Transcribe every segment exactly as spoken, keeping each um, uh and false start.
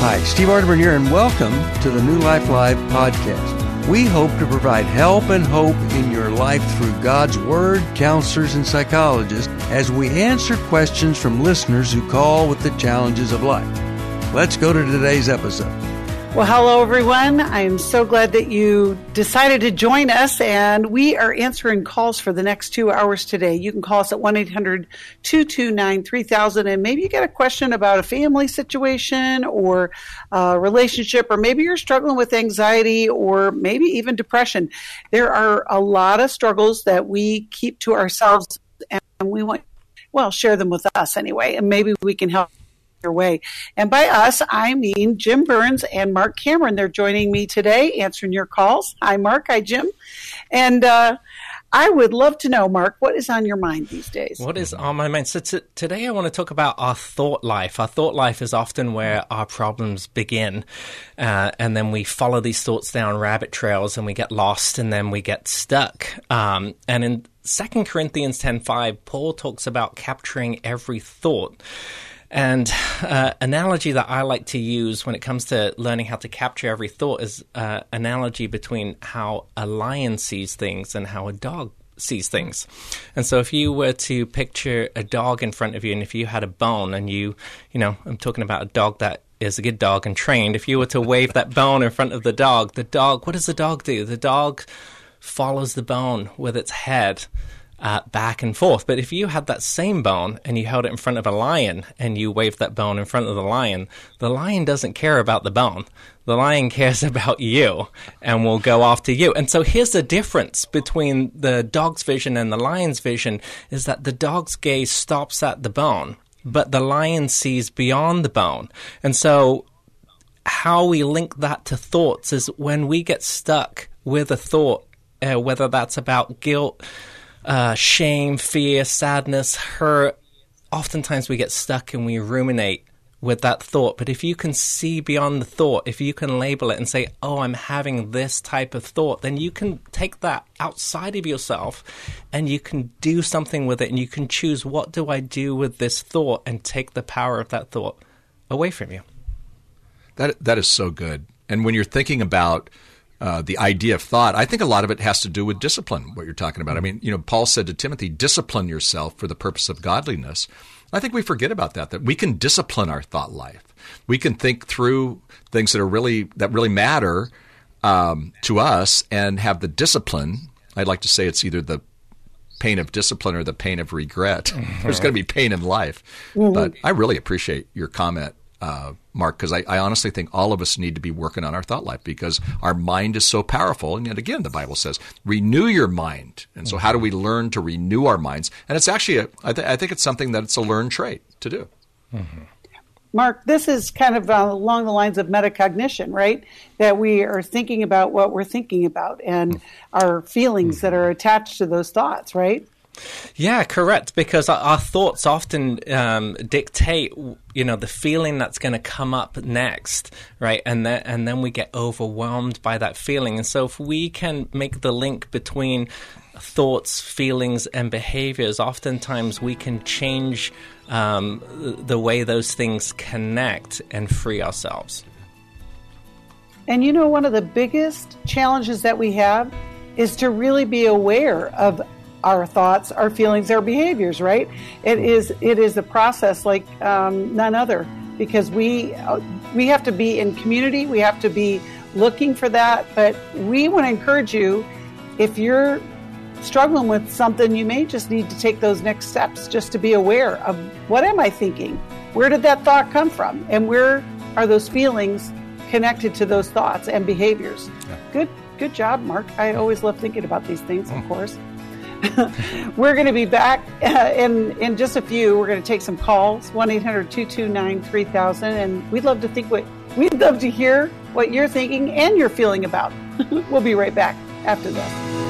Hi, Steve Arterburn here, and welcome to the New Life Live podcast. We hope to provide help and hope in your life through God's Word, counselors, and psychologists as we answer questions from listeners who call with the challenges of life. Let's go to today's episode. Well, hello, everyone. I'm so glad that you decided to join us, and we are answering calls for the next two hours today. You can call us at one eight hundred two two nine three thousand, and maybe you got a question about a family situation or a relationship, or maybe you're struggling with anxiety or maybe even depression. There are a lot of struggles that we keep to ourselves, and we want, well, share them with us anyway, and maybe we can help your way. And by us, I mean Jim Burns and Mark Cameron. They're joining me today, answering your calls. Hi, Mark. Hi, Jim. And uh, I would love to know, Mark, what is on your mind these days? What is on my mind? So t- today I want to talk about our thought life. Our thought life is often where our problems begin, uh, and then we follow these thoughts down rabbit trails, and we get lost, and then we get stuck. Um, and in Second Corinthians ten five, Paul talks about capturing every thought. And uh, analogy that I like to use when it comes to learning how to capture every thought is uh, analogy between how a lion sees things and how a dog sees things. And so if you were to picture a dog in front of you, and if you had a bone and you, you know, I'm talking about a dog that is a good dog and trained, if you were to wave that bone in front of the dog, the dog, what does the dog do? The dog follows the bone with its head Uh, back and forth. But if you had that same bone and you held it in front of a lion and you waved that bone in front of the lion, the lion doesn't care about the bone. The lion cares about you and will go after you. And so here's the difference between the dog's vision and the lion's vision is that the dog's gaze stops at the bone, but the lion sees beyond the bone. And so how we link that to thoughts is when we get stuck with a thought, uh, whether that's about guilt, Uh, shame, fear, sadness, hurt. Oftentimes we get stuck and we ruminate with that thought. But if you can see beyond the thought, if you can label it and say, oh, I'm having this type of thought, then you can take that outside of yourself and you can do something with it, and you can choose, what do I do with this thought, and take the power of that thought away from you. That That is so good. And when you're thinking about Uh, the idea of thought, I think a lot of it has to do with discipline, what you're talking about. I mean, you know, Paul said to Timothy, discipline yourself for the purpose of godliness. I think we forget about that, that we can discipline our thought life. We can think through things that are really, that really matter um, to us and have the discipline. I'd like to say it's either the pain of discipline or the pain of regret. Mm-hmm. There's going to be pain in life. Mm-hmm. But I really appreciate your comment, Uh, Mark, because I, I honestly think all of us need to be working on our thought life because our mind is so powerful. And yet again, the Bible says, renew your mind. And so how do we learn to renew our minds? And it's actually, a, I, th- I think it's something that it's a learned trait to do. Mm-hmm. Mark, this is kind of uh, along the lines of metacognition, right? That we are thinking about what we're thinking about and mm-hmm. our feelings mm-hmm. that are attached to those thoughts, right? Yeah, correct. Because our, our thoughts often um, dictate, you know, the feeling that's going to come up next, right? And then and then we get overwhelmed by that feeling. And so if we can make the link between thoughts, feelings, and behaviors, oftentimes we can change um, the way those things connect and free ourselves. And you know, one of the biggest challenges that we have is to really be aware of our thoughts, our feelings, our behaviors, right? It is it is a process like um, none other, because we uh, we have to be in community, we have to be looking for that, but we want to encourage you, if you're struggling with something, you may just need to take those next steps just to be aware of, what am I thinking? Where did that thought come from? And where are those feelings connected to those thoughts and behaviors? Yeah. Good, good job, Mark. I always love thinking about these things, of course. We're going to be back uh, in, in just a few. We're going to take some calls, one eight hundred two two nine three thousand, and we'd love to think what we'd love to hear what you're thinking and you're feeling about. We'll be right back after this.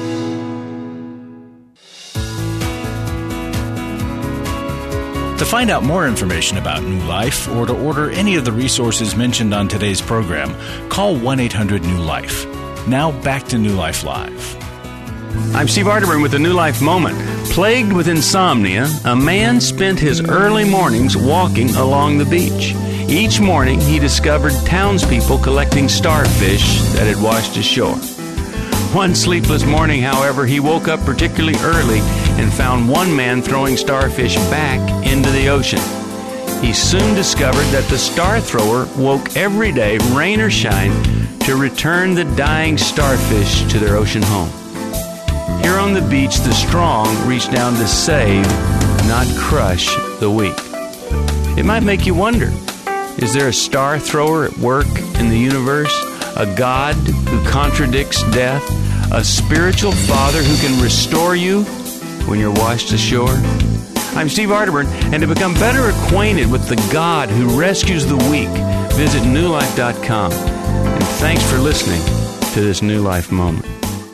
To find out more information about New Life or to order any of the resources mentioned on today's program, call one eight hundred new life. Now back to New Life Live. I'm Steve Arterburn with the New Life Moment. Plagued with insomnia, a man spent his early mornings walking along the beach. Each morning, he discovered townspeople collecting starfish that had washed ashore. One sleepless morning, however, he woke up particularly early and found one man throwing starfish back into the ocean. He soon discovered that the star thrower woke every day, rain or shine, to return the dying starfish to their ocean home. Here on the beach, the strong reach down to save, not crush, the weak. It might make you wonder, is there a star thrower at work in the universe? A God who contradicts death? A spiritual Father who can restore you when you're washed ashore? I'm Steve Arterburn, and to become better acquainted with the God who rescues the weak, visit new life dot com. And thanks for listening to this New Life Moment.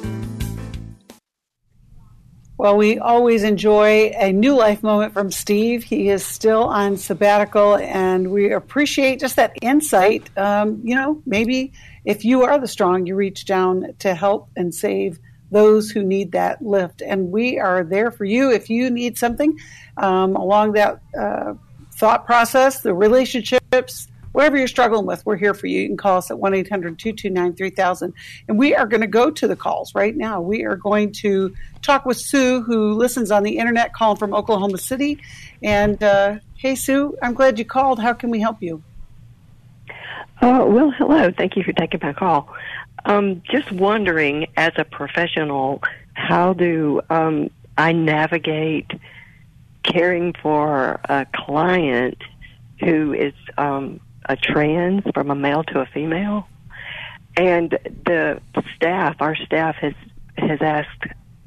Well, we always enjoy a New Life Moment from Steve. He is still on sabbatical, and we appreciate just that insight. Um, you know, maybe if you are the strong, you reach down to help and save those who need that lift. And we are there for you if you need something um, along that uh, thought process, the relationships, whatever you're struggling with, we're here for you. You can call us at one eight hundred two two nine three thousand. And we are going to go to the calls right now. We are going to talk with Sue, who listens on the internet, calling from Oklahoma City. And, uh, hey, Sue, I'm glad you called. How can we help you? Oh, well, hello. Thank you for taking my call. Um, just wondering, as a professional, how do um, I navigate caring for a client who is um, a trans, from a male to a female? And the staff, our staff, has has asked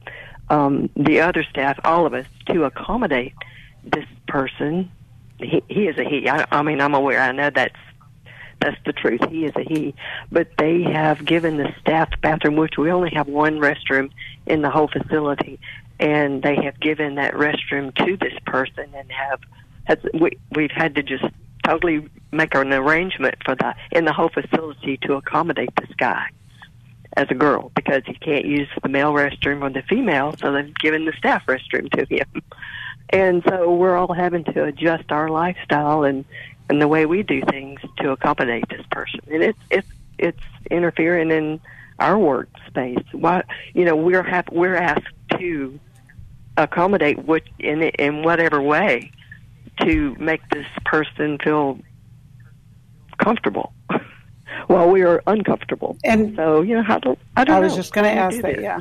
um, the other staff, all of us, to accommodate this person. He, he is a he. I, I mean, I'm aware. I know that's That's the truth. He is a he. But they have given the staff bathroom, which we only have one restroom in the whole facility, and they have given that restroom to this person, and have has, we, we've had to just totally make an arrangement for that in the whole facility to accommodate this guy as a girl, because he can't use the male restroom or the female, so they've given the staff restroom to him. And so we're all having to adjust our lifestyle and and the way we do things to accommodate this person, and it's it's it's interfering in our workspace. Why, you know, we're have, we're asked to accommodate what in in whatever way to make this person feel comfortable while we are uncomfortable. And so, you know, how do I don't I know. was just going to ask that. Yeah.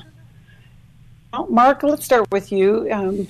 Well, Mark, let's start with you. Um,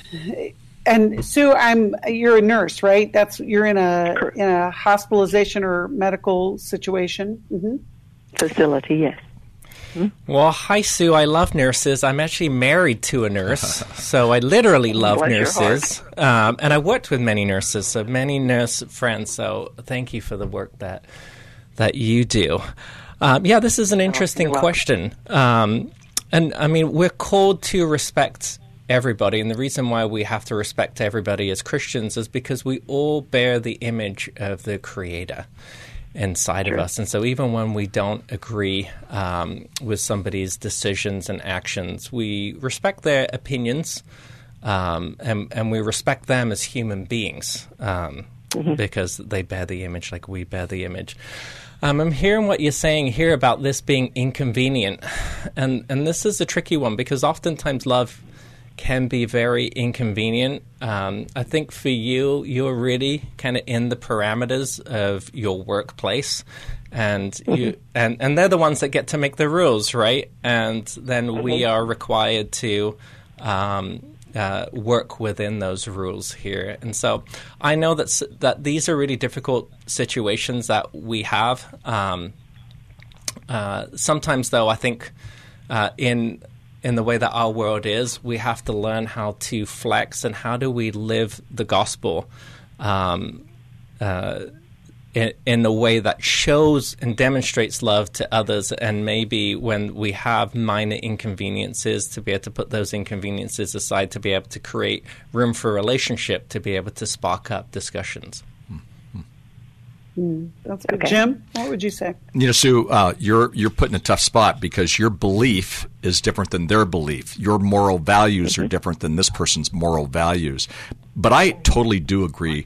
And Sue, I'm you're a nurse, right? That's you're in a Correct. in a hospitalization or medical situation. Mm-hmm. Facility, yes. Mm-hmm. Well, hi Sue. I love nurses. I'm actually married to a nurse, so I literally love Bless nurses. Um, and I worked with many nurses, so many nurse friends. So thank you for the work that that you do. Um, yeah, this is an interesting oh, question. Um, and I mean, we're called to respect everybody, and the reason why we have to respect everybody as Christians is because we all bear the image of the Creator inside sure. of us. And so even when we don't agree um, with somebody's decisions and actions, we respect their opinions, um, and, and we respect them as human beings um, mm-hmm. because they bear the image like we bear the image. Um, I'm hearing what you're saying here about this being inconvenient, and, and this is a tricky one because oftentimes love can be very inconvenient. Um, I think for you, you're really kind of in the parameters of your workplace, and mm-hmm. you and, and they're the ones that get to make the rules, right? And then mm-hmm. we are required to um, uh, work within those rules here. And so I know that that these are really difficult situations that we have. Um, uh, sometimes, though, I think uh, in in the way that our world is, we have to learn how to flex and how do we live the gospel um, uh, in, in a way that shows and demonstrates love to others. And maybe when we have minor inconveniences, to be able to put those inconveniences aside, to be able to create room for relationship, to be able to spark up discussions. Mm, that's good. Okay. Jim, what would you say? You know, Sue, uh, you're you're put in a tough spot because your belief is different than their belief. Your moral values mm-hmm. are different than this person's moral values. But I totally do agree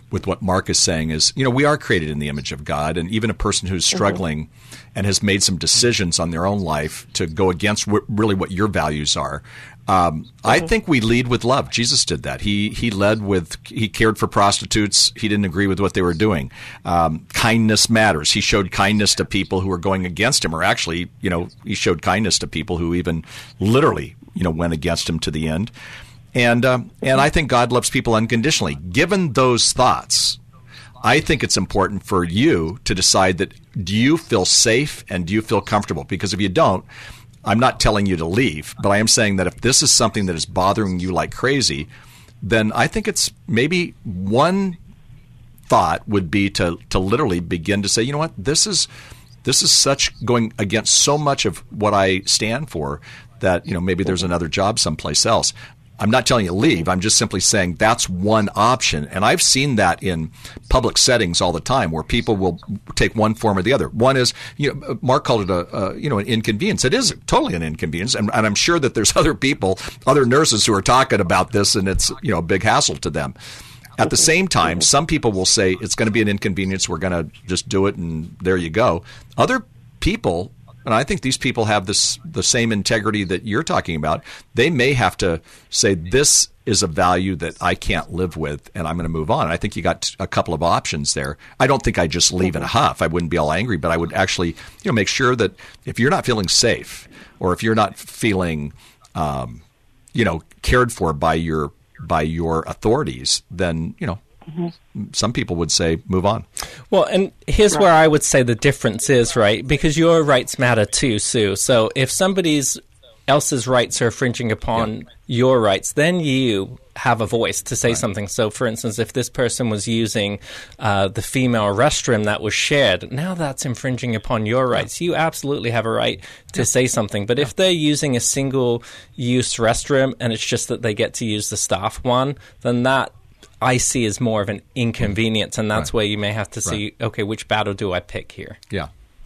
with what Mark is saying is, you know, we are created in the image of God, and even a person who's struggling mm-hmm. and has made some decisions on their own life to go against w- really what your values are. Um, mm-hmm. I think we lead with love. Jesus did that. He he led with, he cared for prostitutes. He didn't agree with what they were doing. Um, kindness matters. He showed kindness to people who were going against him, or actually, you know, he showed kindness to people who even literally, you know, went against him to the end. And um, and I think God loves people unconditionally. Given those thoughts, I think it's important for you to decide that, do you feel safe and do you feel comfortable? Because if you don't, I'm not telling you to leave, but I am saying that if this is something that is bothering you like crazy, then I think it's maybe one thought would be to to literally begin to say, you know what, this is this is such going against so much of what I stand for that, you know, maybe there's another job someplace else. I'm not telling you to leave. I'm just simply saying that's one option. And I've seen that in public settings all the time, where people will take one form or the other. One is, you know, Mark called it a, a you know, an inconvenience. It is totally an inconvenience. And, and I'm sure that there's other people, other nurses who are talking about this, and it's, you know, a big hassle to them. At the same time, some people will say it's going to be an inconvenience. We're going to just do it, and there you go. Other people, and I think these people have this the same integrity that you're talking about, they may have to say, this is a value that I can't live with, and I'm going to move on. And I think you got a couple of options there. I don't think I'd just leave in a huff. I wouldn't be all angry, but I would actually, you know, make sure that if you're not feeling safe, or if you're not feeling, um, you know, cared for by your by your authorities, then, you know, mm-hmm. some people would say, move on. Well, and here's right. where I would say the difference is, right? Because your rights matter too, Sue. So if somebody's else's rights are infringing upon yeah. your rights, then you have a voice to say right. something. So, for instance, if this person was using uh, the female restroom that was shared, now that's infringing upon your rights. Yeah. You absolutely have a right to yeah. say something. But yeah. if they're using a single-use restroom and it's just that they get to use the staff one, then that I see as more of an inconvenience, and that's right. where you may have to see, right. okay, which battle do I pick here? Yeah.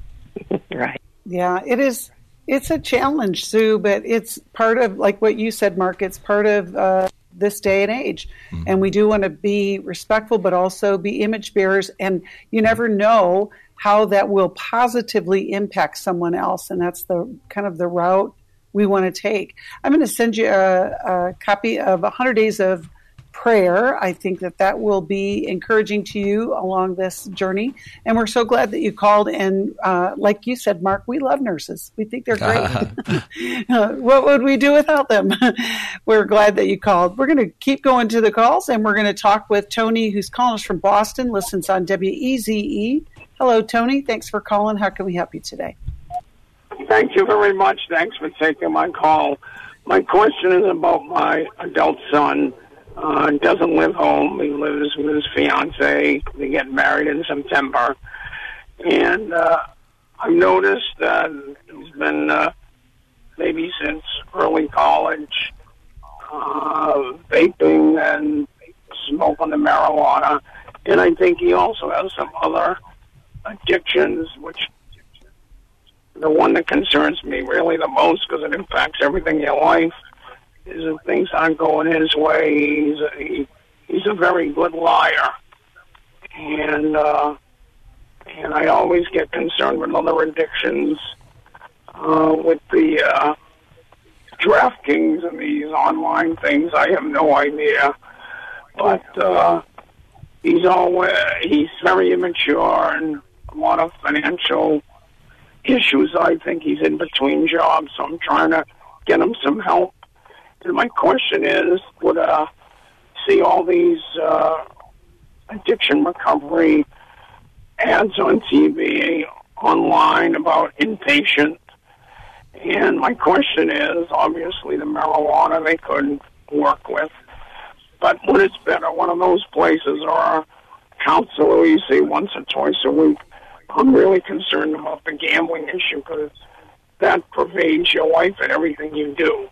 Right. Yeah, it is. It's a challenge, Sue, but it's part of, like what you said, Mark, it's part of uh, this day and age. Mm-hmm. And we do want to be respectful, but also be image bearers. And you never know how that will positively impact someone else. And that's the kind of the route we want to take. I'm going to send you a, a copy of one hundred Days of Prayer. I think that that will be encouraging to you along this journey. And we're so glad that you called. And uh, like you said, Mark, we love nurses. We think they're great. uh, what would we do without them? We're glad that you called. We're going to keep going to the calls, and we're going to talk with Tony, who's calling us from Boston, listens on W E Z E. Hello, Tony. Thanks for calling. How can we help you today? Thank you very much. Thanks for taking my call. My question is about my adult son. Uh, doesn't live home. He lives with his fiancée. They get married in September. And uh, I've noticed that he's been, uh, maybe since early college, uh, vaping and smoking the marijuana. And I think he also has some other addictions, which the one that concerns me really the most, because it impacts everything in your life, is if things aren't going his way, he's a, he, he's a very good liar. And uh, and I always get concerned with other addictions, uh, with the uh, DraftKings and these online things. I have no idea. But uh, he's always, he's very immature and a lot of financial issues. I think he's in between jobs, so I'm trying to get him some help. And my question is, would uh, see all these uh, addiction recovery ads on T V, online about inpatient? And my question is, obviously the marijuana they couldn't work with, but would it's better one of those places or a counselor you see once or twice a week? I'm really concerned about the gambling issue, because that pervades your life and everything you do.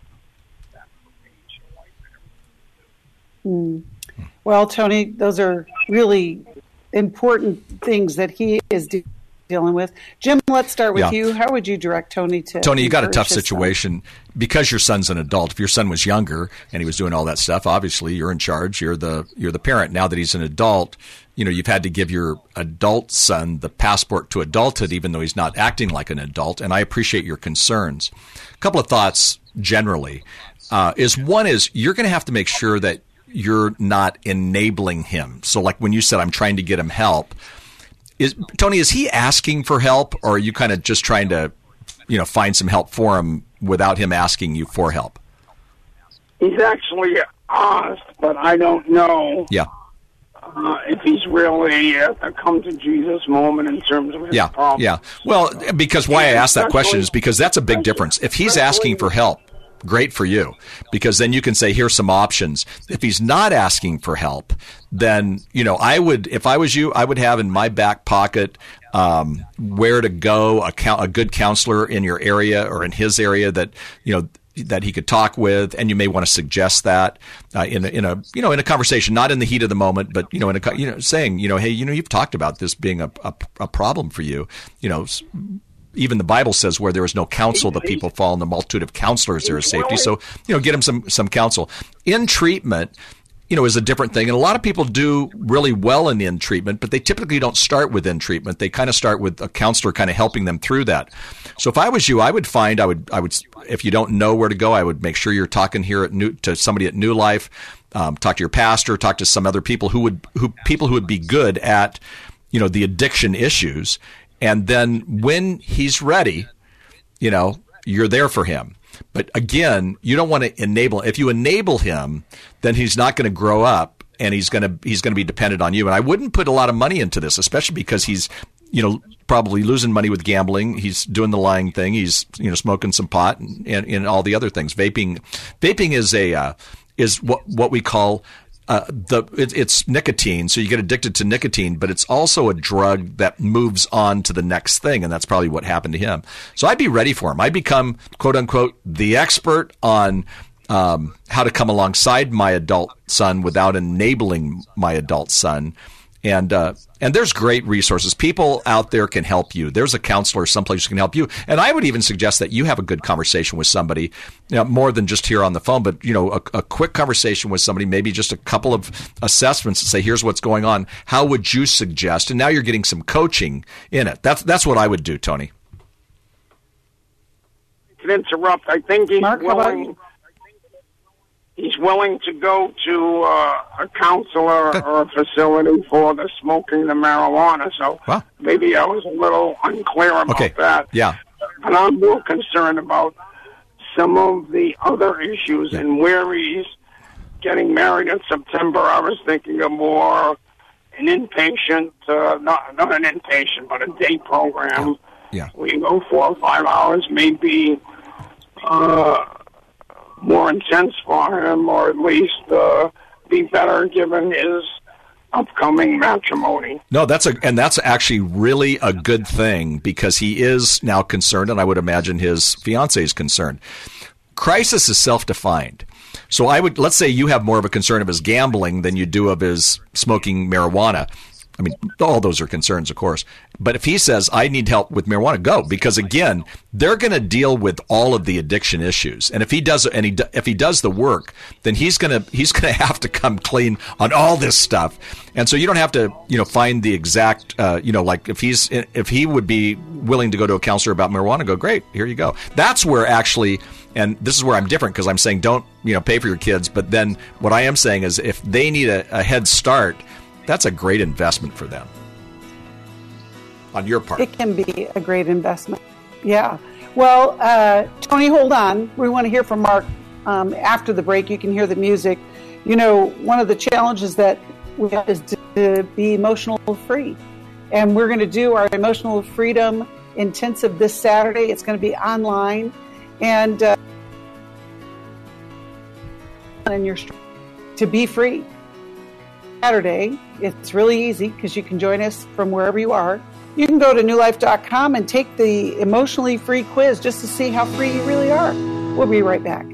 Mm. Well, Tony, those are really important things that he is de- dealing with. Jim, let's start with yeah. you. How would you direct Tony to Tony, you got a tough situation son? Because your son's an adult. If your son was younger and he was doing all that stuff, obviously you're in charge. You're the you're the parent. Now that he's an adult, you know, you've had to give your adult son the passport to adulthood, even though he's not acting like an adult. And I appreciate your concerns. A couple of thoughts generally uh, is one is you're going to have to make sure that you're not enabling him. So like when you said, I'm trying to get him help, is Tony, is he asking for help, or are you kind of just trying to, you know, find some help for him without him asking you for help? He's actually asked, but I don't know. Yeah. Uh, if he's really at the come to Jesus moment in terms of his yeah, problems. Yeah, well, because why I asked that question is because that's a big difference. If he's asking for help, great for you, because then you can say, here's some options. If he's not asking for help, then, you know, I would, if I was you, I would have in my back pocket um, where to go, a, a good counselor in your area or in his area that, you know, that he could talk with, and you may want to suggest that uh, in a, in a you know in a conversation, not in the heat of the moment, but you know in a you know saying you know hey you know you've talked about this being a a, a problem for you. You know, even the Bible says where there is no counsel, the people fall in the multitude of counselors there is safety. So you know, get him some some counsel in treatment. You know, is a different thing. And a lot of people do really well in in treatment, but they typically don't start with in treatment. They kind of start with a counselor kind of helping them through that. So if I was you, I would find, I would, I would, if you don't know where to go, I would make sure you're talking here at New, to somebody at New Life, um, talk to your pastor, talk to some other people who would, who people who would be good at, you know, the addiction issues. And then when he's ready, you know, you're there for him. But again, you don't want to enable. If you enable him, then he's not going to grow up, and he's going to he's going to be dependent on you. And I wouldn't put a lot of money into this, especially because he's, you know, probably losing money with gambling. He's doing the lying thing. He's, you know, smoking some pot and, and, and all the other things. Vaping, vaping is a uh, is what what we call. Uh, the it, it's nicotine, so you get addicted to nicotine, but it's also a drug that moves on to the next thing, and that's probably what happened to him. So I'd be ready for him. I'd become, quote unquote, the expert on um, how to come alongside my adult son without enabling my adult son. And uh, and there's great resources. People out there can help you. There's a counselor someplace who can help you. And I would even suggest that you have a good conversation with somebody, you know, more than just here on the phone, but, you know, a, a quick conversation with somebody, maybe just a couple of assessments and say, here's what's going on. How would you suggest? And now you're getting some coaching in it. That's that's what I would do, Tony. To interrupt, I think he's Mark, willing. He's willing to go to uh, a counselor Good. or a facility for the smoking the marijuana. So Wow. maybe I was a little unclear about Okay. that. Yeah. But I'm more concerned about some of the other issues Yeah. and where he's getting married in September. I was thinking of more an inpatient, uh, not not an inpatient, but a day program. Yeah. We go four or five hours, maybe. Uh, more intense for him, or at least uh, be better given his upcoming matrimony. No, that's a and that's actually really a good thing, because he is now concerned, and I would imagine his fiancée is concerned. Crisis is self-defined. So I would, let's say you have more of a concern of his gambling than you do of his smoking marijuana. I mean, all those are concerns, of course. But if he says, I need help with marijuana, go. Because, again, they're going to deal with all of the addiction issues. And if he does and he, if he does the work, then he's going to he's going to have to come clean on all this stuff. And so you don't have to, you know, find the exact, uh, you know, like if he's if he would be willing to go to a counselor about marijuana, go, great, here you go. That's where actually, and this is where I'm different, because I'm saying don't, you know, pay for your kids. But then what I am saying is if they need a, a head start, that's a great investment for them on your part. It can be a great investment. Yeah. Well, uh, Tony, hold on. We want to hear from Mark um, after the break. You can hear the music. You know, one of the challenges that we have is to, to be emotional free. And we're going to do our emotional freedom intensive this Saturday. It's going to be online. And uh, and you're to be free. Saturday. It's really easy because you can join us from wherever you are. You can go to new life dot com and take the emotionally free quiz just to see how free you really are. We'll be right back.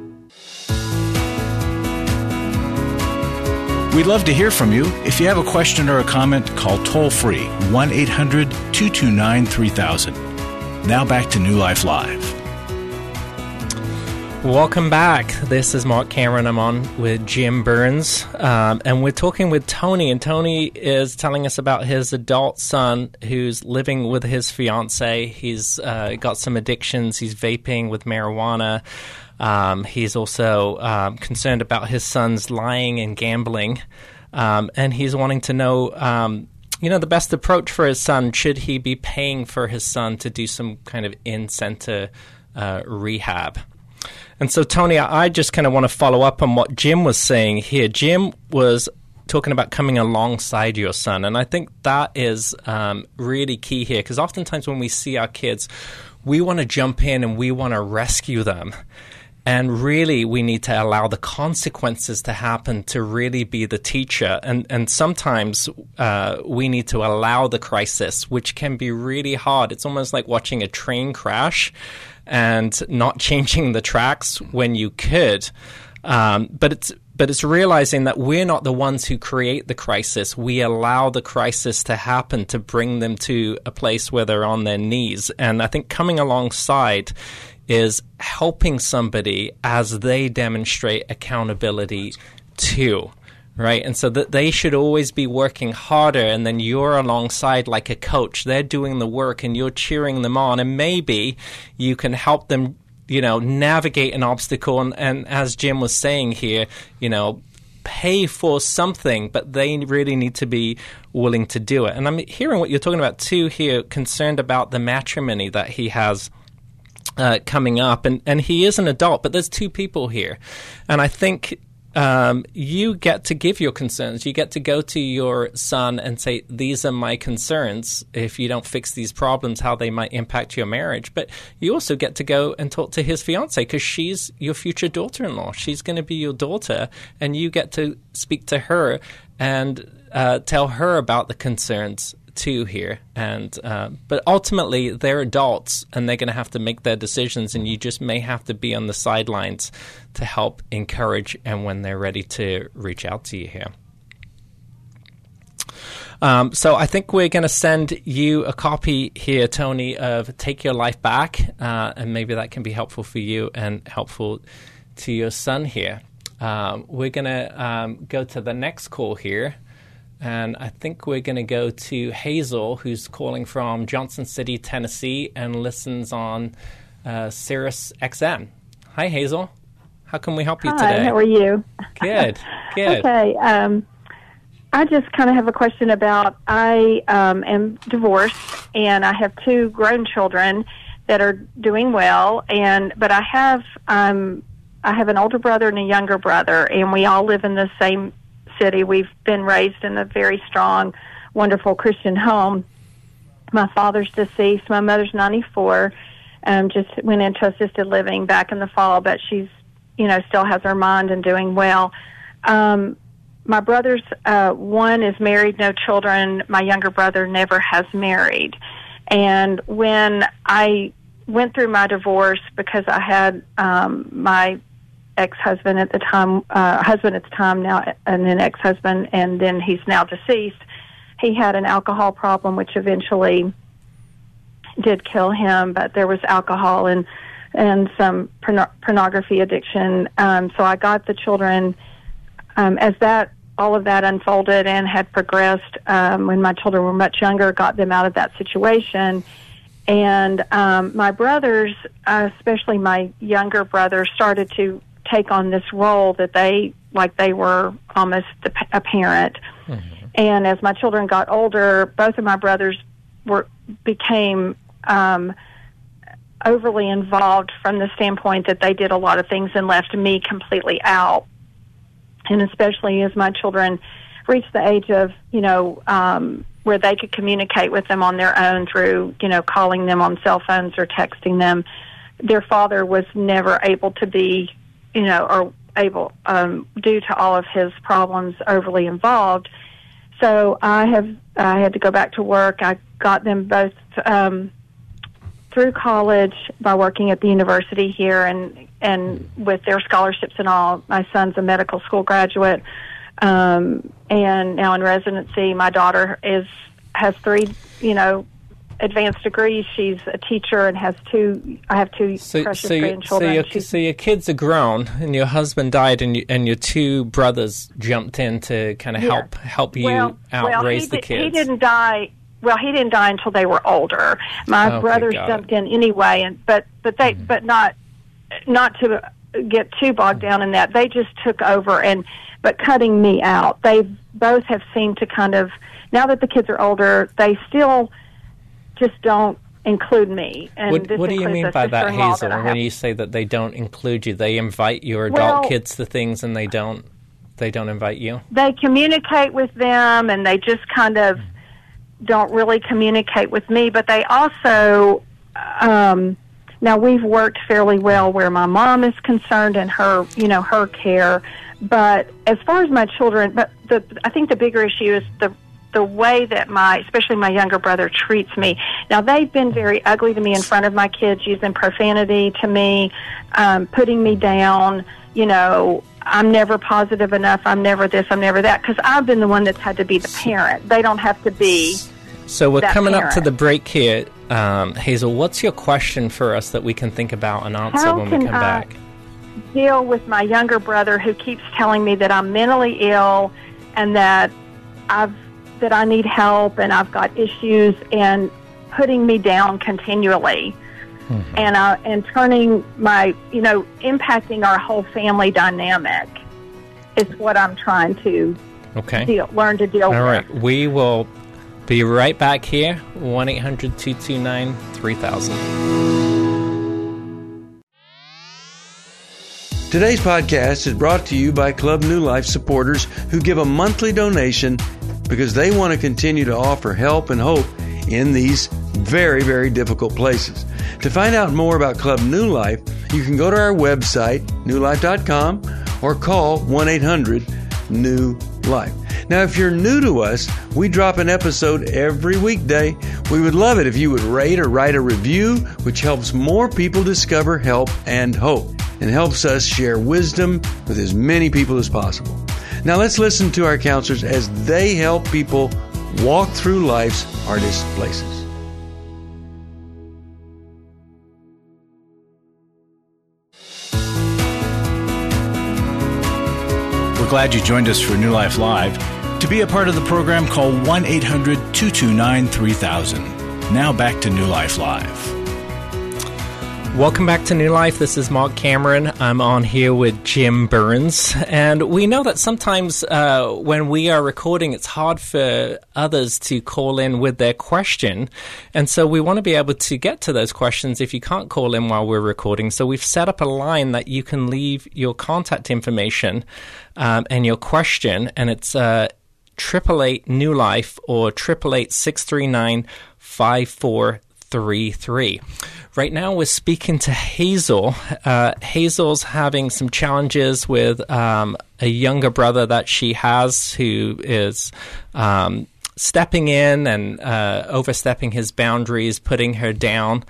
We'd love to hear from you. If you have a question or a comment, call toll-free one eight hundred two two nine three thousand. Now back to New Life Live. Welcome back. This is Mark Cameron. I'm on with Jim Burns, um, and we're talking with Tony, and Tony is telling us about his adult son who's living with his fiance. He's uh, got some addictions. He's vaping with marijuana. Um, he's also um, concerned about his son's lying and gambling, um, and he's wanting to know, um, you know, the best approach for his son. Should he be paying for his son to do some kind of in-center uh, rehab? And so, Tony, I just kind of want to follow up on what Jim was saying here. Jim was talking about coming alongside your son, and I think that is um, really key here, because oftentimes when we see our kids, we want to jump in and we want to rescue them. And really, we need to allow the consequences to happen to really be the teacher. And and sometimes uh, we need to allow the crisis, which can be really hard. It's almost like watching a train crash and not changing the tracks when you could. Um, but it's but it's realizing that we're not the ones who create the crisis. We allow the crisis to happen to bring them to a place where they're on their knees. And I think coming alongside is helping somebody as they demonstrate accountability too, right? And so that they should always be working harder, and then you're alongside like a coach. They're doing the work and you're cheering them on, and maybe you can help them, you know, navigate an obstacle. And, and as Jim was saying here, you know, pay for something, but they really need to be willing to do it. And I'm hearing what you're talking about too here, concerned about the matrimony that he has Uh, coming up, and, and he is an adult, but there's two people here. And I think um, you get to give your concerns. You get to go to your son and say, these are my concerns. If you don't fix these problems, how they might impact your marriage. But you also get to go and talk to his fiance, because she's your future daughter-in-law. She's going to be your daughter, and you get to speak to her and uh, tell her about the concerns too here. And uh, but ultimately they're adults and they're going to have to make their decisions, and you just may have to be on the sidelines to help encourage and when they're ready to reach out to you here. Um, so I think we're going to send you a copy here, Tony, of Take Your Life Back, uh, and maybe that can be helpful for you and helpful to your son here. Um, we're going to um, go to the next call here. And I think we're going to go to Hazel, who's calling from Johnson City, Tennessee, and listens on uh, Sirius X M. Hi, Hazel. How can we help you Hi, today? How are you? Good, good. Okay. Um, I just kind of have a question about, I um, am divorced, and I have two grown children that are doing well, and but I have um, I have an older brother and a younger brother, and we all live in the same city. We've been raised in a very strong, wonderful Christian home. My father's deceased. My mother's ninety-four. Um, just went into assisted living back in the fall, but she's, you know, still has her mind and doing well. Um, my brothers, uh, one is married, no children. My younger brother never has married. And when I went through my divorce, because I had um, my ex-husband at the time, uh, husband at the time now, and then ex-husband, and then he's now deceased. He had an alcohol problem, which eventually did kill him, but there was alcohol and and some porno- pornography addiction. Um, so I got the children, um, as that all of that unfolded and had progressed, um, when my children were much younger, got them out of that situation. And um, my brothers, uh, especially my younger brother, started to take on this role that they, like they were almost the, a parent. Mm-hmm. And as my children got older, both of my brothers were became um, overly involved from the standpoint that they did a lot of things and left me completely out. And especially as my children reached the age of, you know, um, where they could communicate with them on their own through, you know, calling them on cell phones or texting them, their father was never able to be, you know, or able, um, due to all of his problems, overly involved. So I have, I had to go back to work. I got them both um, through college by working at the university here, and and with their scholarships and all. My son's a medical school graduate, um, and now in residency. My daughter is has three, you know, advanced degrees. She's a teacher and has two. I have two so, precious so you, grandchildren. So your, so your kids are grown, and your husband died, and you, and your two brothers jumped in to kind of Yes. help help you well, out well, raise he the did, kids. He didn't die. Well, he didn't die until they were older. My Okay, brothers got jumped in anyway, and but but they Mm-hmm. but not not to get too bogged down in that. They just took over and but cutting me out. They both have seemed to kind of now that the kids are older, they still just don't include me. And What, this what do you includes mean a by that, sister-in-law Hazel? that I When have. you say that they don't include you, they invite your adult Well- kids to things, and they don't they don't invite you. They communicate with them, and they just kind of don't really communicate with me. But they also, um, now we've worked fairly well where my mom is concerned and her, you know, her care. But as far as my children, but the I think the bigger issue is the the way that my, especially my younger brother, treats me. Now, they've been very ugly to me in front of my kids, using profanity to me, um, putting me down, you know, I'm never positive enough, I'm never this, I'm never that, because I've been the one that's had to be the parent. They don't have to be So we're that coming up to parent. the break here. Um, Hazel, what's your question for us that we can think about and answer How when we can come I- back? deal with my younger brother who keeps telling me that I'm mentally ill and that I've that I need help and I've got issues and putting me down continually. Mm-hmm. And uh, and turning my, you know, impacting our whole family dynamic is what I'm trying to Okay. deal, learn to deal All with. right. We will be right back here. one eight hundred two two nine three thousand. Today's podcast is brought to you by Club New Life supporters who give a monthly donation because they want to continue to offer help and hope in these very, very difficult places. To find out more about Club New Life, you can go to our website, new life dot com, or call one eight hundred new life. Now, if you're new to us, we drop an episode every weekday. We would love it if you would rate or write a review, which helps more people discover help and hope, and helps us share wisdom with as many people as possible. Now let's listen to our counselors as they help people walk through life's hardest places. We're glad you joined us for New Life Live. To be a part of the program, call one eight hundred two two nine three thousand. Now back to New Life Live. Welcome back to New Life. This is Mark Cameron. I'm on here with Jim Burns. And we know that sometimes uh, when we are recording, it's hard for others to call in with their question. And so we want to be able to get to those questions if you can't call in while we're recording. So we've set up a line that you can leave your contact information um, and your question. And it's uh, eight eight eight New Life or eight eight eight six three nine five four three three. Right now, we're speaking to Hazel. Uh, Hazel's having some challenges with um, a younger brother that she has who is um, stepping in and uh, overstepping his boundaries, putting her down.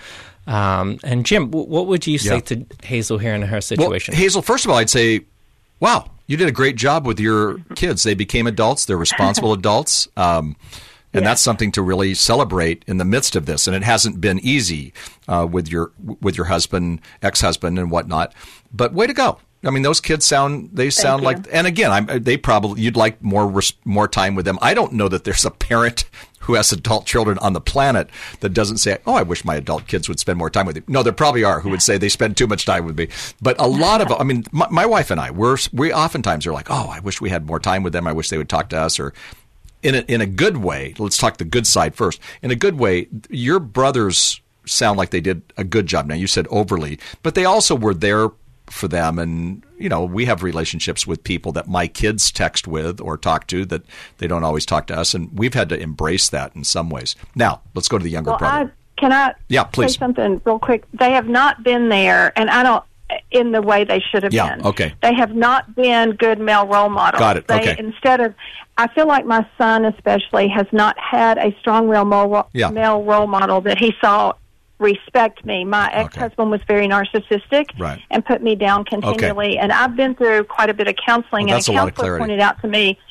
Um, and Jim, w- what would you say Yeah. to Hazel here in her situation? Well, Hazel, first of all, I'd say, wow, you did a great job with your kids. They became adults. They're responsible adults. Um, and yeah. that's something to really celebrate in the midst of this. And it hasn't been easy uh, with your with your husband, ex-husband, and whatnot. But way to go! I mean, those kids sound they sound like. And again, I'm, they probably you'd like more more time with them. I don't know that there's a parent who has adult children on the planet that doesn't say, "Oh, I wish my adult kids would spend more time with you." No, there probably are who would say they spend too much time with me. But a lot of, I mean, my, my wife and I, we're we oftentimes are like, "Oh, I wish we had more time with them. I wish they would talk to us." Or in a, in a good way, let's talk the good side first. In a good way, your brothers sound like they did a good job. Now, you said overly, but they also were there for them. And, you know, we have relationships with people that my kids text with or talk to that they don't always talk to us. And we've had to embrace that in some ways. Now, let's go to the younger well, brother. I, can I yeah, please. say something real quick? They have not been there, and I don't, in the way they should have yeah, been. okay. They have not been good male role models. Got it, they, okay. Instead of, I feel like my son especially has not had a strong real male, yeah. male role model that he saw respect me. My ex-husband okay. was very narcissistic right. and put me down continually. Okay. And I've been through quite a bit of counseling, well, and a counselor pointed out to me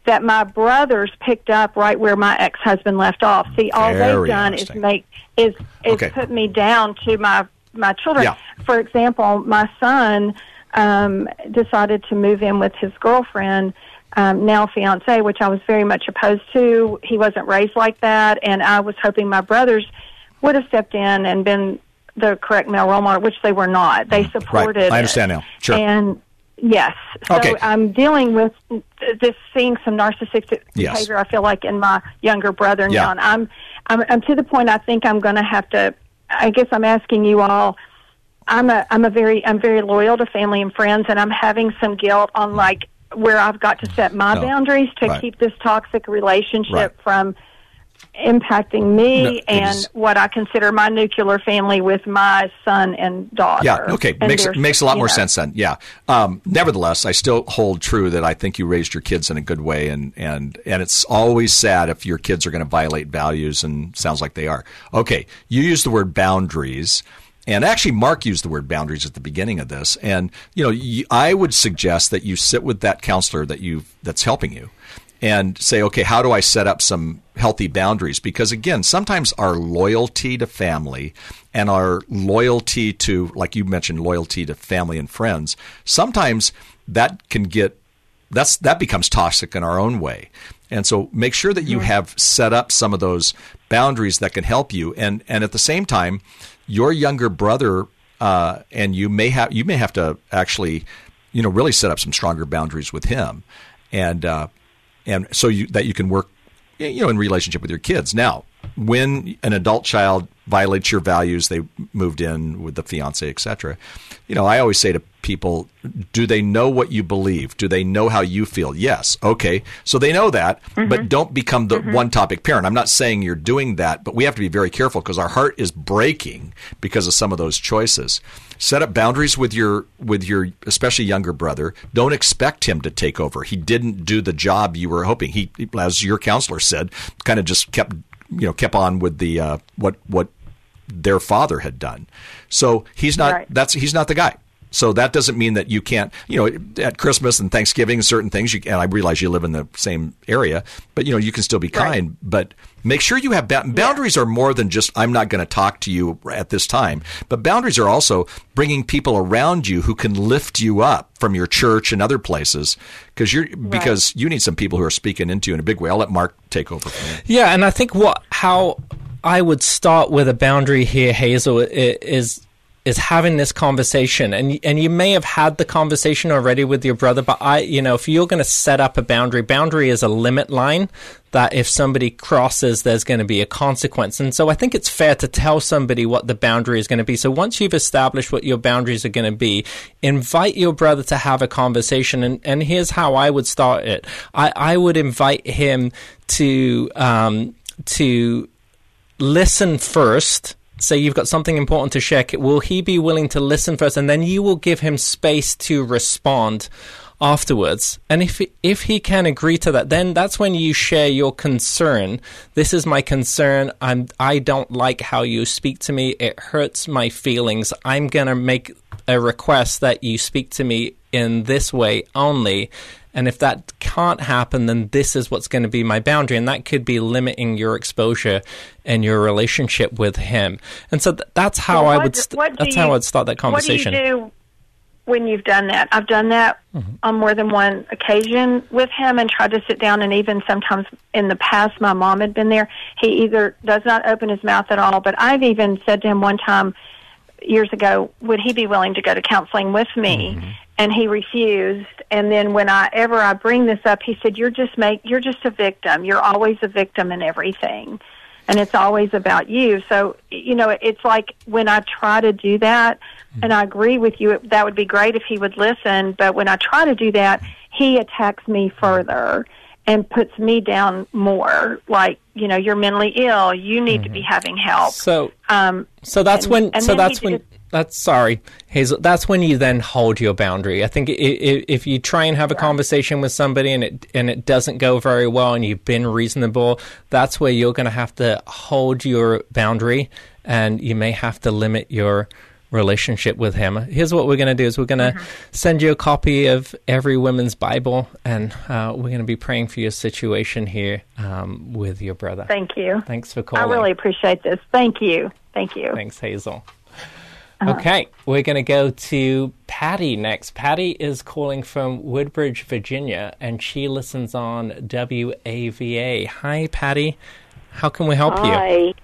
that my brothers picked up right where my ex-husband left off. See, all Very they've done is make is is Okay. put me down to my my children. Yeah. For example, my son um, decided to move in with his girlfriend, um, now fiance, which I was very much opposed to. He wasn't raised like that, and I was hoping my brothers would have stepped in and been the correct male role model, which they were not. They supported Right. I understand it. now. Sure. And yes, so Okay. I'm dealing with this, seeing some narcissistic Yes. behavior, I feel like, in my younger brother Yeah. now. And I'm, I'm, I'm to the point I think I'm going to have to, I guess I'm asking you all, I'm a, I'm a very, I'm very loyal to family and friends, and I'm having some guilt on like where I've got to set my No. boundaries to Right. keep this toxic relationship Right. from impacting me No, it and is- what I consider my nuclear family with my son and daughter. Yeah, okay. And Makes there's, makes a lot you more know, sense then. Yeah. Um, nevertheless, I still hold true that I think you raised your kids in a good way, and and and it's always sad if your kids are going to violate values, and sounds like they are. Okay, you used the word boundaries. And actually, Mark used the word boundaries at the beginning of this. And, you know, you, I would suggest that you sit with that counselor that you that's helping you and say, okay, how do I set up some healthy boundaries? Because, again, sometimes our loyalty to family and our loyalty to, like you mentioned, loyalty to family and friends, sometimes that can get, that's that becomes toxic in our own way. And so make sure that you have set up some of those boundaries that can help you. And, and at the same time, your younger brother uh, and you may have you may have to actually, you know, really set up some stronger boundaries with him, and uh, and so you that you can work, you know, in relationship with your kids. Now, when an adult child violates your values, they moved in with the fiance, et cetera. You know, I always say to people, do they know what you believe? Do they know how you feel? Yes. Okay. So they know that, mm-hmm. but don't become the mm-hmm. one topic parent. I'm not saying you're doing that, but we have to be very careful because our heart is breaking because of some of those choices. Set up boundaries with your, with your, especially younger brother. Don't expect him to take over. He didn't do the job you were hoping. He, as your counselor said, kind of just kept, you know, kept on with the, uh, what, what their father had done. So he's not, right. that's, he's not the guy. So that doesn't mean that you can't, you know, at Christmas and Thanksgiving, certain things, you, and I realize you live in the same area, but, you know, you can still be kind. Right. But make sure you have ba- boundaries are more than just, I'm not going to talk to you at this time. But boundaries are also bringing people around you who can lift you up from your church and other places, because you're right. because you need some people who are speaking into you in a big way. I'll let Mark take over from there. Yeah, and I think what how I would start with a boundary here, Hazel, is is having this conversation, and and you may have had the conversation already with your brother, but I, you know, if you're going to set up a boundary, boundary is a limit line that if somebody crosses, there's going to be a consequence. And so I think it's fair to tell somebody what the boundary is going to be. So once you've established what your boundaries are going to be, invite your brother to have a conversation. And, and here's how I would start it. I, I would invite him to um, to listen first. Say you've got something important to share. Will he be willing to listen first? And then you will give him space to respond afterwards. And if if he can agree to that, then that's when you share your concern. This is my concern. I'm, I don't like how you speak to me. It hurts my feelings. I'm going to make a request that you speak to me in this way only. And if that can't happen, then this is what's going to be my boundary. And that could be limiting your exposure and your relationship with him. And so th- that's how well, what, I would st- that's you, how I'd start that conversation. What do you do when you've done that? I've done that mm-hmm. on more than one occasion with him and tried to sit down, and even sometimes in the past my mom had been there. He either does not open his mouth at all, but I've even said to him one time years ago, would he be willing to go to counseling with me? Mm-hmm. And he refused. And then when I ever I bring this up, he said, "You're just make you're just a victim. You're always a victim in everything, and it's always about you." So you know, it's like when I try to do that, and I agree with you, that would be great if he would listen. But when I try to do that, he attacks me further and puts me down more. Like, you know, you're mentally ill. You need mm-hmm. to be having help. So, um, so that's and, when. And so that's he, when. That's sorry, Hazel. That's when you then hold your boundary. I think if, if you try and have a conversation with somebody and it and it doesn't go very well and you've been reasonable, that's where you're going to have to hold your boundary, and you may have to limit your relationship with him. Here's what we're going to do is we're going to mm-hmm. send you a copy of Every Woman's Bible, and uh, we're going to be praying for your situation here um, with your brother. Thank you. Thanks for calling. I really appreciate this. Thank you. Thank you. Thanks, Hazel. Uh-huh. Okay, we're going to go to Patty next. Patty is calling from Woodbridge, Virginia, and she listens on W A V A. Hi, Patty. How can we help Hi. you?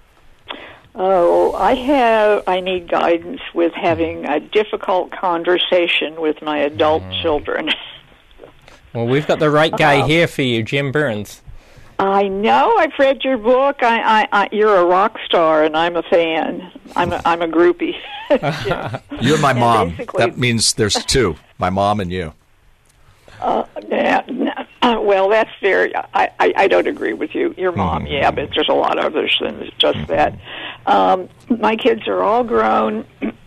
Oh, I have. I need guidance with having a difficult conversation with my adult mm. children. Well, we've got the right guy uh, here for you, Jim Burns. I know. I've read your book. I, I, I, you're a rock star, and I'm a fan. I'm a, I'm a groupie. You're my mom. That means there's two, my mom and you. Uh, yeah, uh, well, that's very, I, I, I don't agree with you. Your mom, mm-hmm. yeah, but there's a lot of others than just mm-hmm. that. Um, my kids are all grown.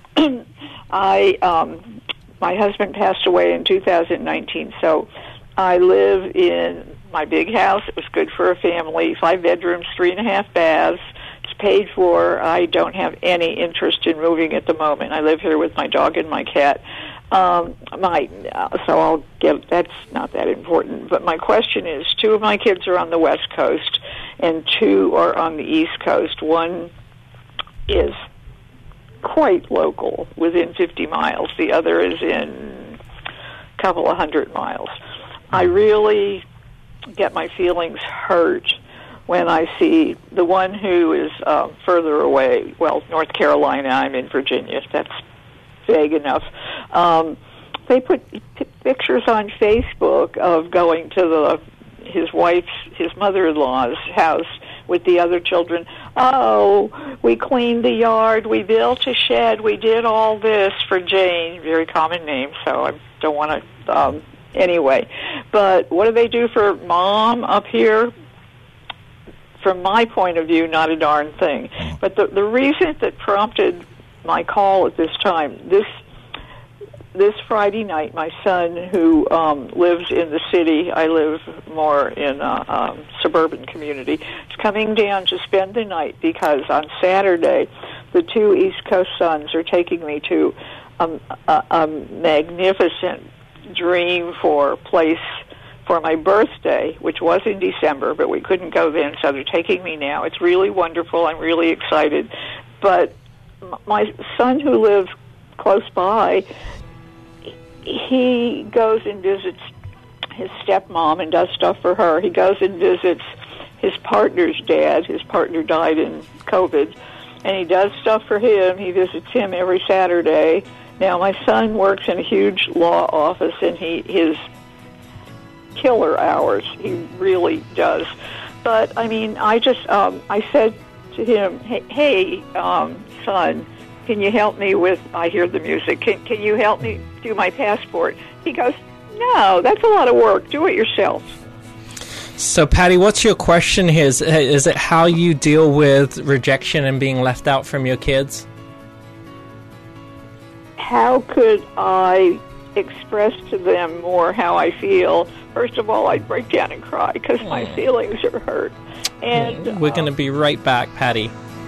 I, um, my husband passed away in two thousand nineteen, so I live in my big house. It was good for a family, five bedrooms, three and a half baths. It's paid for. I don't have any interest in moving at the moment. I live here with my dog and my cat. Um, my uh, so I'll get that's not that important. But my question is: two of my kids are on the West Coast, and two are on the East Coast. One is quite local, within fifty miles. The other is in a couple of hundred miles. I really get my feelings hurt when I see the one who is uh, further away. Well, North Carolina. I'm in Virginia. That's vague enough. Um, they put p- pictures on Facebook of going to the his wife's, his mother-in-law's house with the other children. Oh, we cleaned the yard, we built a shed, we did all this for Jane. Very common name, so I don't want to... Um, anyway, but what do they do for Mom up here? From my point of view, not a darn thing. But the, the reason that prompted my call at this time, this this Friday night, my son, who um, lives in the city, I live more in a um, suburban community, is coming down to spend the night because on Saturday, the two East Coast sons are taking me to a, a, a magnificent dream for place for my birthday, which was in December, but we couldn't go then, so they're taking me now. It's really wonderful. I'm really excited. But my son, who lives close by, he goes and visits his stepmom and does stuff for her. He goes and visits his partner's dad. His partner died in COVID, and he does stuff for him. He visits him every Saturday. Now, my son works in a huge law office, and he his killer hours. He really does. But, I mean, I just, um, I said to him, hey, hey um, son, can you help me with, I hear the music, can, can you help me do my passport? He goes, no, that's a lot of work. Do it yourself. So, Patty, what's your question here? Is, is it how you deal with rejection and being left out from your kids? How could I express to them more how I feel? First of all, I'd break down and cry because my feelings are hurt. And we're going to be right back, Patty.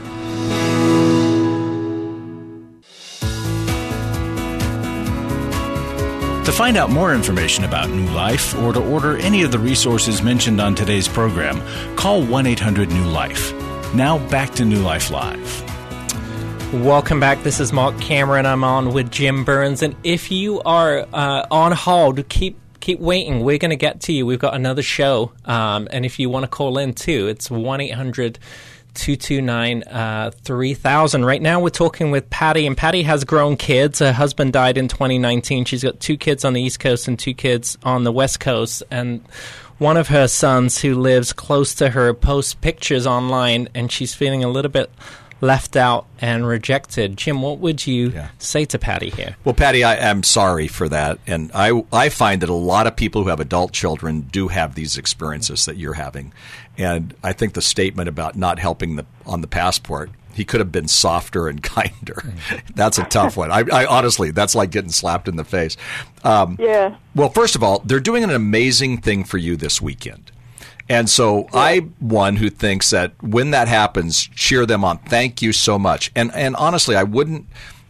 To find out more information about New Life or to order any of the resources mentioned on today's program, call one eight hundred new life. Now back to New Life Live. Welcome back. This is Mark Cameron. I'm on with Jim Burns. And if you are uh, on hold, keep keep waiting. We're going to get to you. We've got another show. Um, and if you want to call in, too, it's one eight hundred two two nine three thousand. Right now, we're talking with Patty. And Patty has grown kids. Her husband died in twenty nineteen. She's got two kids on the East Coast and two kids on the West Coast. And one of her sons, who lives close to her, posts pictures online, and she's feeling a little bit left out and rejected. Jim, what would you yeah. say to Patty here? Well, Patty, I am sorry for that. And I, I find that a lot of people who have adult children do have these experiences that you're having. And I think the statement about not helping the, on the passport, he could have been softer and kinder. That's a tough one. I, I honestly, that's like getting slapped in the face. Um, yeah. Well, first of all, they're doing an amazing thing for you this weekend. And so yeah. I'm one who thinks that when that happens, cheer them on. Thank you so much. And and honestly, I wouldn't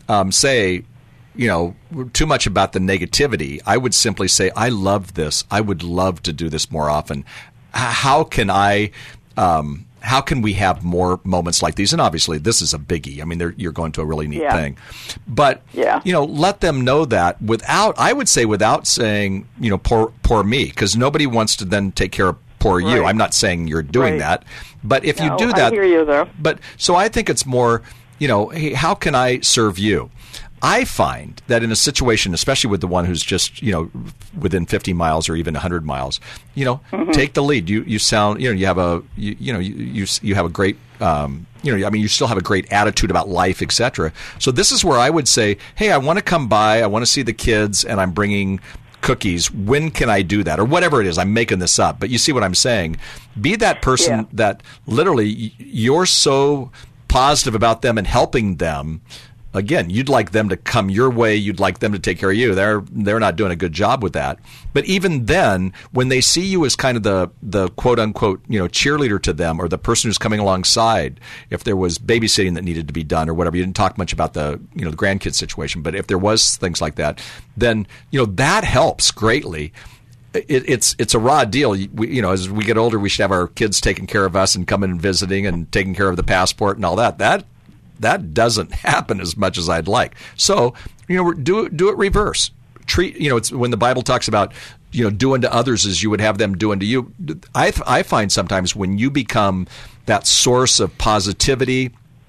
um, say, you know, too much about the negativity. I would simply say, I love this. I would love to do this more often. How can I, um, how can we have more moments like these? And obviously this is a biggie. I mean, you're going to a really neat yeah. thing, but, yeah. you know, let them know that without, I would say without saying, you know, poor, poor me, because nobody wants to then take care of poor you. Right. I'm not saying you're doing right. that, but if no, you do that, I hear you though. But so I think it's more, you know, hey, how can I serve you? I find that in a situation, especially with the one who's just, you know, within fifty miles or even one hundred miles, you know, mm-hmm. take the lead. You you sound, you know, you have a, you, you know, you, you you have a great, um, you know, I mean, you still have a great attitude about life, et cetera. So this is where I would say, hey, I want to come by, I want to see the kids, and I'm bringing cookies. When can I do that? Or whatever it is. I'm making this up, but you see what I'm saying. Be that person yeah. that literally you're so positive about them and helping them. Again, you'd like them to come your way. You'd like them to take care of you. They're they're not doing a good job with that. But even then, when they see you as kind of the the quote unquote, you know, cheerleader to them, or the person who's coming alongside, if there was babysitting that needed to be done or whatever, you didn't talk much about the you know the grandkids situation, but if there was things like that, then you know that helps greatly. It, it's it's a raw deal. We, you know, as we get older, we should have our kids taking care of us and coming and visiting and taking care of the passport and all that. That that doesn't happen as much as I'd like. So, you know, do do it reverse. Treat you know, it's when the Bible talks about you know do unto others as you would have them do unto you. I I find sometimes when you become that source of positivity,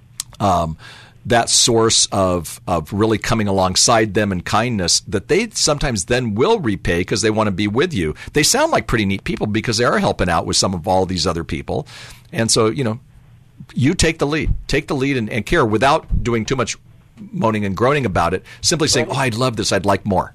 um, that source of of really coming alongside them in kindness, that they sometimes then will repay because they want to be with you. They sound like pretty neat people because they are helping out with some of all these other people. And so, you know, you take the lead. Take the lead and, and care without doing too much moaning and groaning about it. Simply saying, oh, I'd love this. I'd like more.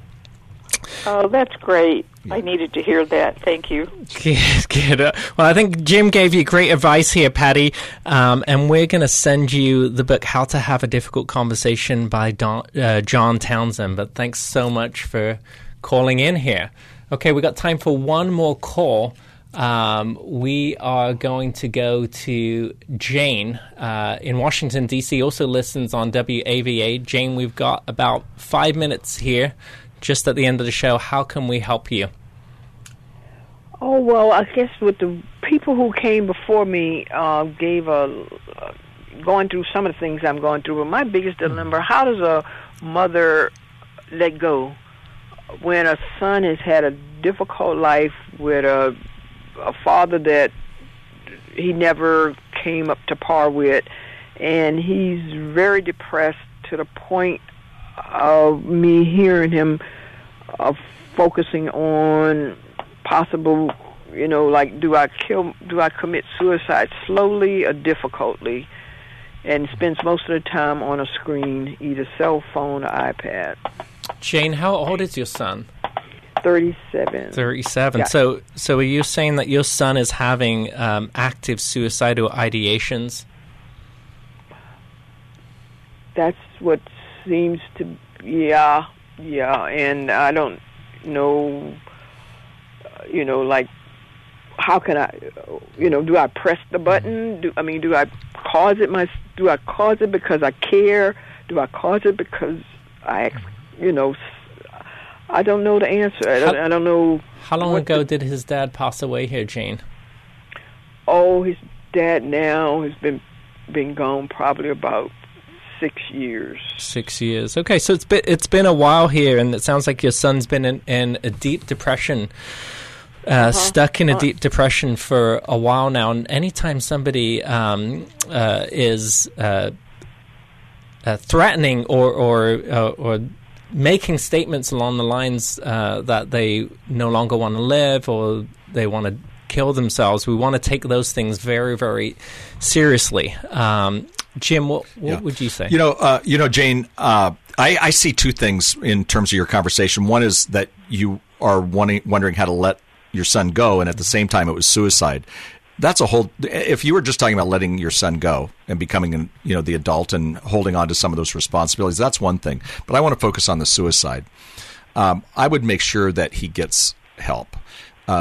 Oh, that's great. I needed to hear that. Thank you. Good, good. Uh, well, I think Jim gave you great advice here, Patty. Um, and we're going to send you the book, How to Have a Difficult Conversation by Don, uh, John Townsend. But thanks so much for calling in here. Okay, we got time for one more call. Um, we are going to go to Jane uh, in Washington, D C, also listens on W A V A. Jane, we've got about five minutes here, just at the end of the show. How can we help you? Oh, well, I guess with the people who came before me uh, gave a, uh, going through some of the things I'm going through, but my biggest dilemma, how does a mother let go when a son has had a difficult life with a a father that he never came up to par with, and he's very depressed to the point of me hearing him uh, focusing on possible, you know, like do I kill, do I commit suicide slowly or difficultly, and spends most of the time on a screen, either cell phone or iPad. Jane, how old is your son? thirty-seven. thirty-seven. Yeah. So, so are you saying that your son is having um, active suicidal ideations? That's what seems to, yeah, yeah. And I don't know, uh, you know, like, how can I, you know, do I press the button? Do I mean, do I cause it? My, do I cause it because I care? Do I cause it because I, you know? I don't know the answer. I don't, how, I don't know. How long ago the, did his dad pass away here, Jane? Oh, his dad now has been been gone probably about six years. Six years. Okay, so it's been it's been a while here, and it sounds like your son's been in, in a deep depression, uh, uh-huh. stuck in a deep depression for a while now. And anytime somebody um, uh, is uh, uh, threatening or or uh, or making statements along the lines uh, that they no longer want to live or they want to kill themselves, we want to take those things very, very seriously. Um, Jim, what, what yeah. would you say? You know, uh, you know, Jane, uh, I, I see two things in terms of your conversation. One is that you are wanting, wondering how to let your son go, and at the same time, it was suicide. That's a whole. If you were just talking about letting your son go and becoming, an, you know, the adult and holding on to some of those responsibilities, that's one thing. But I want to focus on the suicide. Um, I would make sure that he gets help. Uh,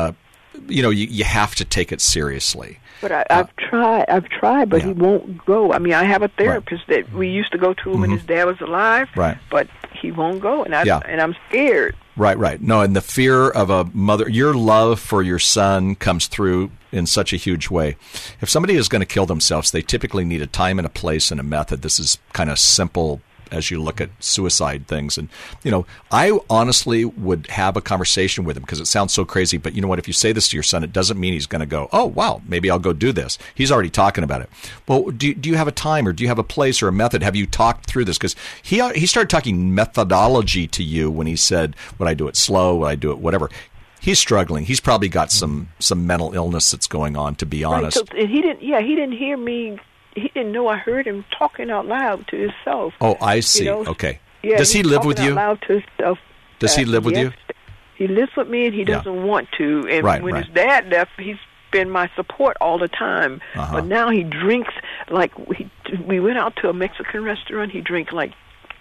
you know, you, you have to take it seriously. But I, I've uh, tried. I've tried, but yeah. he won't go. I mean, I have a therapist right. that we used to go to mm-hmm. when his dad was alive. Right. But he won't go, and I yeah. and I'm scared. Right, right. No, and the fear of a mother, your love for your son comes through in such a huge way. If somebody is going to kill themselves, they typically need a time and a place and a method. This is kind of simple as you look at suicide things. And, you know, I honestly would have a conversation with him because it sounds so crazy. But you know what? If you say this to your son, it doesn't mean he's going to go, oh, wow, maybe I'll go do this. He's already talking about it. Well, do, do you have a time or do you have a place or a method? Have you talked through this? Because he, he started talking methodology to you when he said, would I do it slow? Would I do it whatever? He's struggling. He's probably got some, some mental illness that's going on, to be honest. Right, so, and he didn't, yeah, he didn't hear me. He didn't know I heard him talking out loud to himself. Oh, I see. You know? Okay. Yeah, Does he live with you? Out loud to himself. Does he live with yes. you? He lives with me, and he doesn't yeah. want to. And right, when right. his dad left, he's been my support all the time. Uh-huh. But now he drinks like we we went out to a Mexican restaurant. He drank like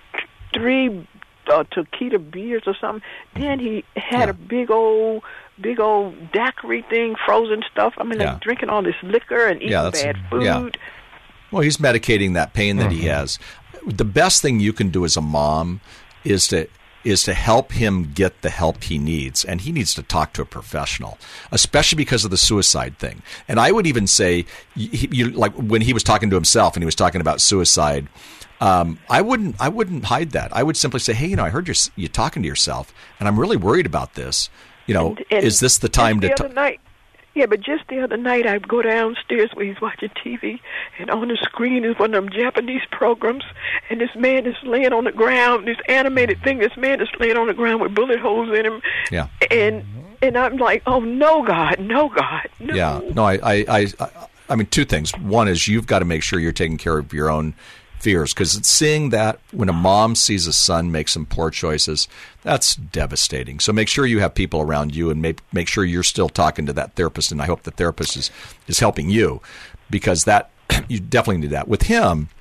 three uh, tequila beers or something. Then he had yeah. a big old. Big old daiquiri thing, frozen stuff. I mean, yeah. like drinking all this liquor and eating yeah, bad food. Yeah. Well, he's medicating that pain that mm-hmm. he has. The best thing you can do as a mom is to is to help him get the help he needs, and he needs to talk to a professional, especially because of the suicide thing. And I would even say, you, you, like when he was talking to himself and he was talking about suicide, um, I wouldn't I wouldn't hide that. I would simply say, hey, you know, I heard you you talking to yourself, and I'm really worried about this. You know, and, and is this the time the to? Other night, yeah, but just the other night, I'd go downstairs where he's watching T V, and on the screen is one of them Japanese programs, and this man is laying on the ground. This animated thing, this man is laying on the ground with bullet holes in him. Yeah. And and I'm like, oh no, God, no, God, no. Yeah. No, I, I, I, I mean, two things. One is you've got to make sure you're taking care of your own fears, because seeing that when a mom sees a son make some poor choices, that's devastating. So make sure you have people around you, and make make sure you're still talking to that therapist, and I hope the therapist is, is helping you, because that you definitely need that. With him,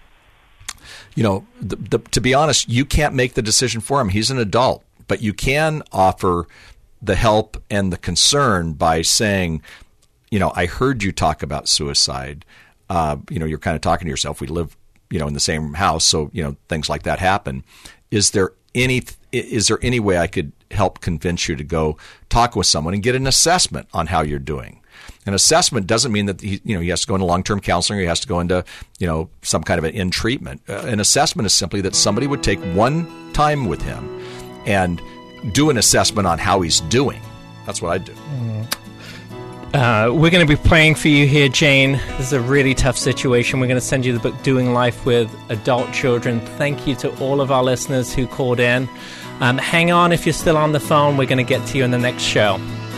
you know, the, the, to be honest, you can't make the decision for him. He's an adult, but you can offer the help and the concern by saying, you know, I heard you talk about suicide. Uh, you know, you're kind of talking to yourself. We live, you know, in the same house, so, you know, things like that happen. Is there any is there any way I could help convince you to go talk with someone and get an assessment on how you're doing? An assessment doesn't mean that he, you know, he has to go into long-term counseling, or he has to go into, you know, some kind of an in treatment. Uh, an assessment is simply that somebody would take one time with him and do an assessment on how he's doing. That's what I'd do. Mm. Uh, we're going to be praying for you here, Jane. This is a really tough situation. We're going to send you the book, Doing Life with Adult Children. Thank you to all of our listeners who called in. Um, hang on if you're still on the phone. We're going to get to you in the next show.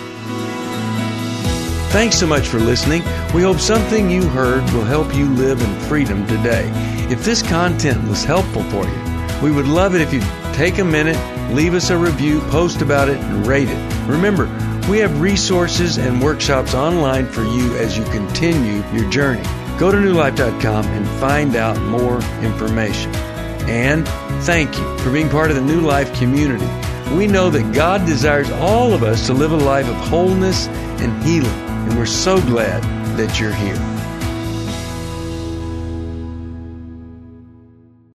Thanks so much for listening. We hope something you heard will help you live in freedom today. If this content was helpful for you, we would love it if you'd take a minute, leave us a review, post about it, and rate it. Remember, we have resources and workshops online for you as you continue your journey. Go to new life dot com and find out more information. And thank you for being part of the New Life community. We know that God desires all of us to live a life of wholeness and healing, and we're so glad that you're here.